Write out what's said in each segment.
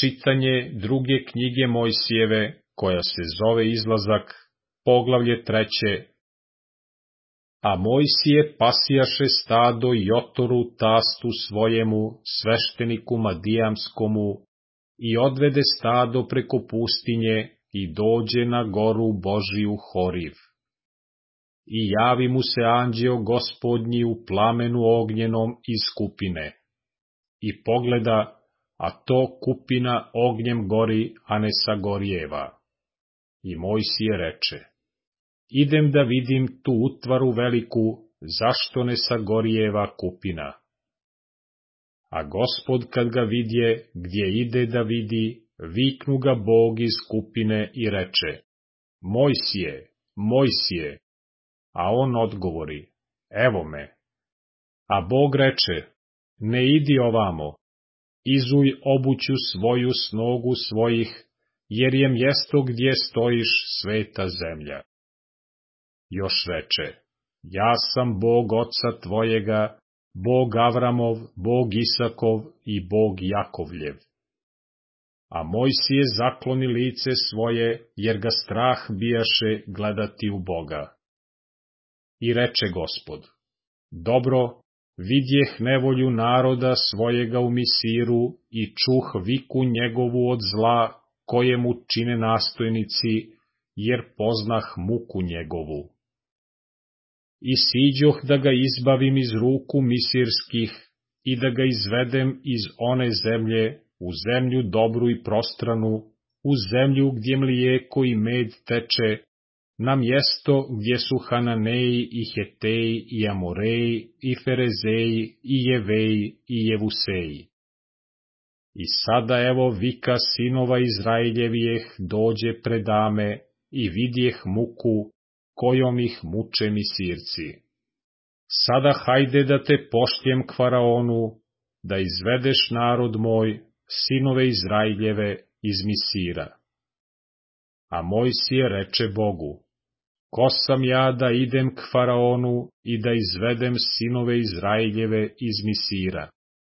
Čitanje druge knjige Mojsijeve, koja se zove Izlazak, poglavlje 3. A Mojsije pasijaše stado Jotoru tastu svojemu, svešteniku Madijamskomu, i odvede stado preko pustinje i dođe na goru Božiju Horiv. I javi mu se anđeo Gospodnji u plamenu ognjenom iz kupine. I pogleda, a to kupina ognjem gori, a ne sagorijeva. I Mojsije reče: idem da vidim tu utvaru veliku, zašto ne sagorijeva kupina. A Gospod kad ga vidje, gdje ide da vidi, viknu ga Bog iz kupine i reče: Mojsije, Mojsije. A on odgovori: evo me. A Bog reče: ne idi ovamo, izuj obuću svoju s nogu svojih, jer je mjesto gdje stojiš sveta zemlja. Još reče: ja sam Bog oca tvojega, Bog Avramov, Bog Isakov i Bog Jakovljev. A Mojsije zakloni lice svoje, jer ga strah bijaše gledati u Boga. I reče Gospod: dobro, vidjeh nevolju naroda svojega u Misiru i čuh viku njegovu od zla, koje mu čine nastojnici, jer poznah muku njegovu. I siđoh da ga izbavim iz ruku misirskih i da ga izvedem iz one zemlje u zemlju dobru i prostranu, u zemlju gdje mlijeko i med teče, na mjesto gdje su Hananeji i Heteji i Amoreji i Ferezeji i Jeveji i Jevuseji. I sada evo vika sinova Izraeljevijeh dođe predame i vidjeh muku, kojom ih muče Misirci. Sada hajde da te pošljem k Faraonu, da izvedeš narod moj, sinove Izraeljeve, iz Misira. A Mojsije reče Bogu: ko sam ja da idem k Faraonu i da izvedem sinove Izraeljeve iz Misira?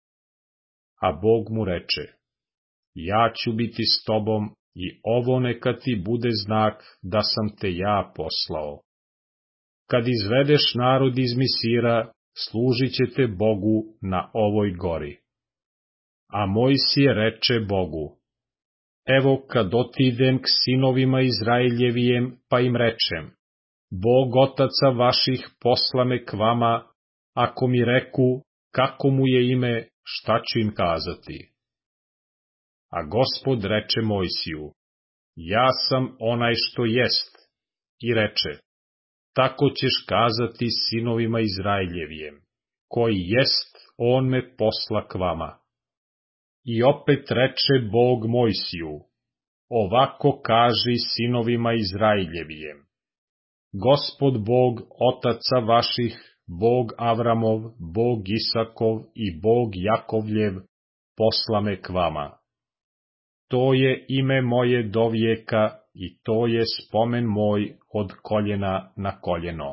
A Bog mu reče: ja ću biti s tobom, i ovo neka ti bude znak da sam te ja poslao. Kad izvedeš narod iz Misira, služit ćete Bogu na ovoj gori. A Mojsije reče Bogu: evo kad otidem k sinovima Izraeljevijem, pa im rečem: Bog otaca vaših posla me k vama, ako mi reku kako mu je ime, šta ću im kazati? A Gospod reče Mojsiju: ja sam onaj što jest. I reče: tako ćeš kazati sinovima Izraeljevijem: koji jest, on me posla k vama. I opet reče Bog Mojsiju: ovako kaži sinovima Izraeljevijem: Gospod Bog otaca vaših, Bog Avramov, Bog Isakov i Bog Jakovljev, posla me k vama. To je ime moje dovijeka i to je spomen moj od koljena na koljeno.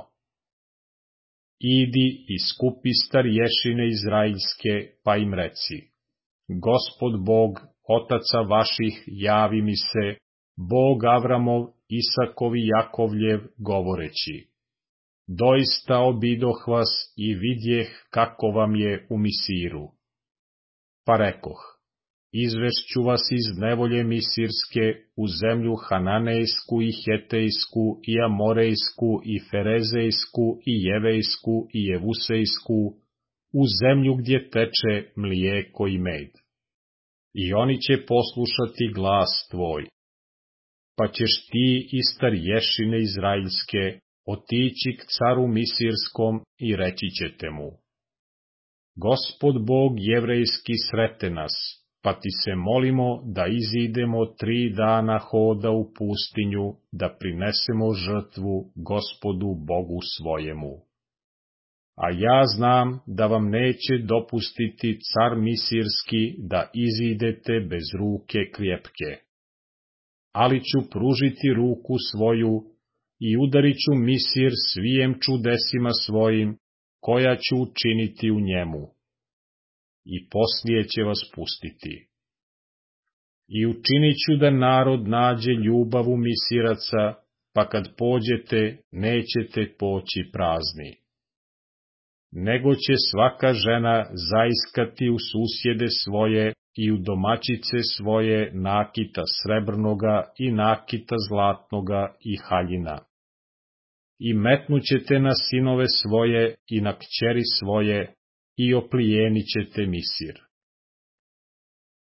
Idi i skupi starješine izraelske, pa im reci: Gospod Bog otaca vaših javi mi se, Bog Avramov, Isakov i Jakovljev, govoreći: doista obidoh vas i vidjeh kako vam je u Misiru. Pa rekoh: izvešću vas iz nevolje Misirske u zemlju Hananejsku i Hetejsku i Amorejsku i Ferezejsku i Jevejsku i Jevusejsku, u zemlju gdje teče mlijeko i med. I oni će poslušati glas tvoj. Pa ćeš ti i starješine izraelske otići k caru Misirskom i reći ćete mu: Gospod Bog jevrejski srete nas, pa ti se molimo da izidemo 3 dana hoda u pustinju, da prinesemo žrtvu Gospodu Bogu svojemu. A ja znam da vam neće dopustiti car Misirski da izidete bez ruke krjepke. Ali ću pružiti ruku svoju i udarit ću Misir svijem čudesima svojim, koja ću učiniti u njemu. I poslije će vas pustiti. I učinit ću da narod nađe ljubav u Misiraca, pa kad pođete, nećete poći prazni. Nego će svaka žena zaiskati u susjede svoje i u domaćice svoje nakita srebrnoga i nakita zlatnoga i haljina. I metnućete na sinove svoje i na kćeri svoje i oplijenit ćete Misir.